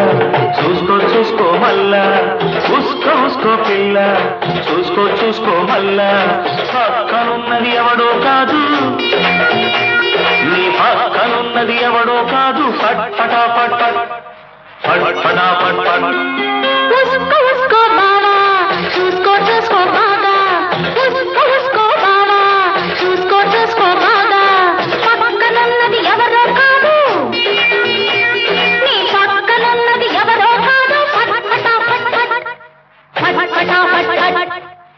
చూసుకో చూసుకో మల్లా ఉస్కో ఉస్కో పిల్ల చూసుకో చూసుకో మల్లా పక్కనున్నది ఎవడో కాదు నీ పక్కనున్నది ఎవడో కాదు పట్ పటా పట్ పట్ పట్ పటా పట్ పట్ ఉస్కో ఉస్కో బావా చూసుకో చూసుకో బాగా ఉస్కో ఉస్కో బావా చూసుకో చూసుకో బాగా పక్కనున్నది ఎవరో కాదు నీ పక్కనున్నది ఎవరో కాదు పట్ పటా పట్ పట్ పట్ పటా పట్ పట్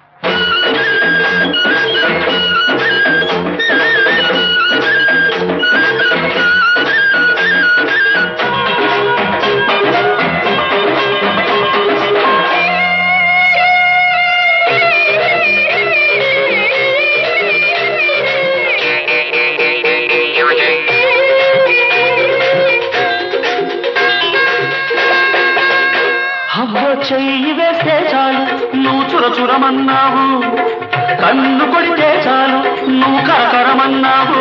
చెయ్యి వేస్తే చాలు నువ్వు చురచురమన్నావు కన్ను కొడితే చాలు నువ్వు కరకరమన్నావు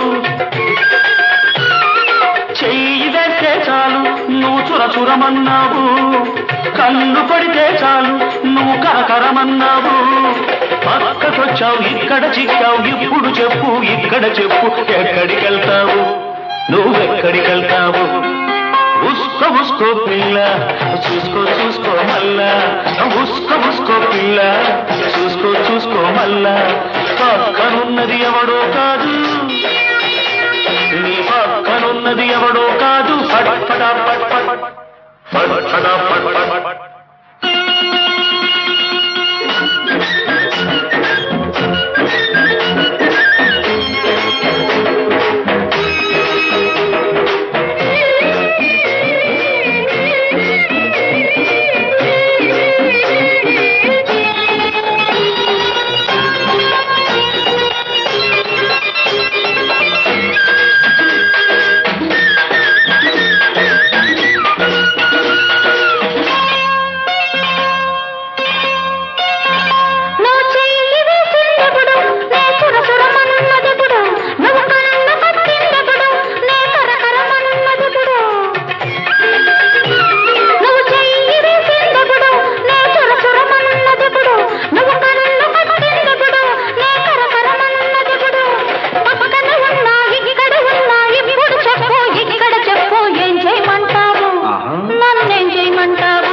చెయ్యి వేస్తే చాలు నువ్వు చురచురమన్నావు కన్ను కొడితే చాలు నువ్వు కరకరమన్నావు పక్కకొచ్చావు ఇక్కడ చిక్కావు ఇప్పుడు చెప్పు ఇక్కడ చెప్పు ఎక్కడికెళ్తావు నువ్వెక్కడికెళ్తావు ఉస్కో ఉస్కో పిల్ల చూసుకో చూసుకో మల్లా ఉస్కో ఉస్కో పిల్ల చూసుకో చూసుకో మల్లా పక్కనున్నది ఎవడో కాదు నీ పక్కనున్నది ఎవడో కాదు పట్ పటా పట్ పట్ పట్ పటా పట్ పట్ పట్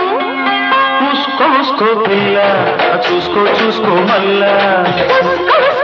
చూసుకో చూసుకో మల్లా